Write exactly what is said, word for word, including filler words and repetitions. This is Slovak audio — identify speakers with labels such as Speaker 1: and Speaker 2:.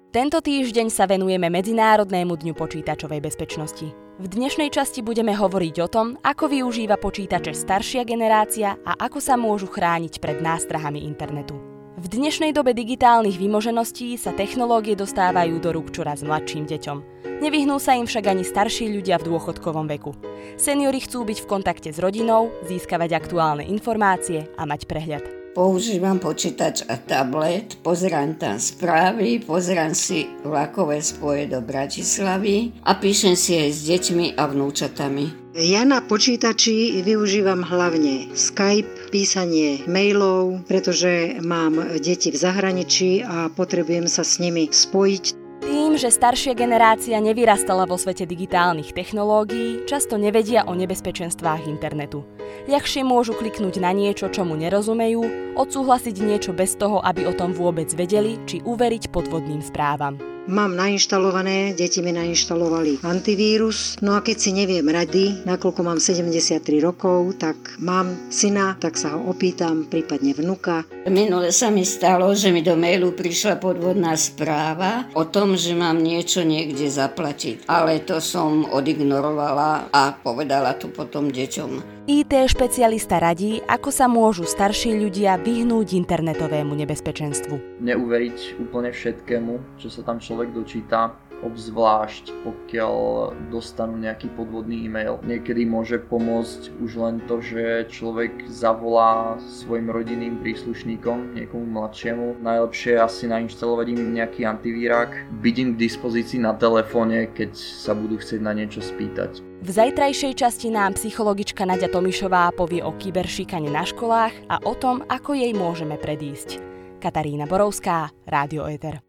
Speaker 1: Tento týždeň sa venujeme Medzinárodnému dňu počítačovej bezpečnosti. V dnešnej časti budeme hovoriť o tom, ako využíva počítače staršia generácia a ako sa môžu chrániť pred nástrahami internetu. V dnešnej dobe digitálnych vymožeností sa technológie dostávajú do rúk čoraz mladším deťom. Nevyhnú sa im však ani starší ľudia v dôchodkovom veku. Seniori chcú byť v kontakte s rodinou, získavať aktuálne informácie a mať prehľad.
Speaker 2: Používam počítač a tablet, pozerám tam správy, pozerám si vlakové spoje do Bratislavy a píšem si aj s deťmi a vnúčatami.
Speaker 3: Ja na počítači využívam hlavne Skype, písanie mailov, pretože mám deti v zahraničí a potrebujem sa s nimi spojiť.
Speaker 1: Tým, že staršia generácia nevyrastala vo svete digitálnych technológií, často nevedia o nebezpečenstvách internetu. Ľahšie môžu kliknúť na niečo, čomu nerozumejú, odsúhlasiť niečo bez toho, aby o tom vôbec vedeli, či uveriť podvodným správam.
Speaker 3: Mám nainštalované, deti mi nainštalovali antivírus, no a keď si neviem rady, nakoľko mám sedemdesiattri rokov, tak mám syna, tak sa ho opýtam, prípadne vnuka.
Speaker 2: Minule sa mi stalo, že mi do mailu prišla podvodná správa o tom, že mám niečo niekde zaplatiť, ale to som odignorovala a povedala to potom deťom.
Speaker 1: í té špecialista radí, ako sa môžu starší ľudia vyhnúť internetovému nebezpečenstvu.
Speaker 4: Neuveriť úplne všetkému, čo sa tam človek dočíta, obzvlášť pokiaľ dostanú nejaký podvodný e-mail. Niekedy môže pomôcť už len to, že človek zavolá svojim rodinným príslušníkom, niekomu mladšiemu. Najlepšie je asi nainštalovať im nejaký antivírák, byť im k dispozícii na telefóne, keď sa budú chcieť na niečo spýtať.
Speaker 1: V zajtrajšej časti nám psychologička Naďa Tomišová povie o kyberšikane na školách a o tom, ako jej môžeme predísť. Katarína Borovská, Rádio Éter.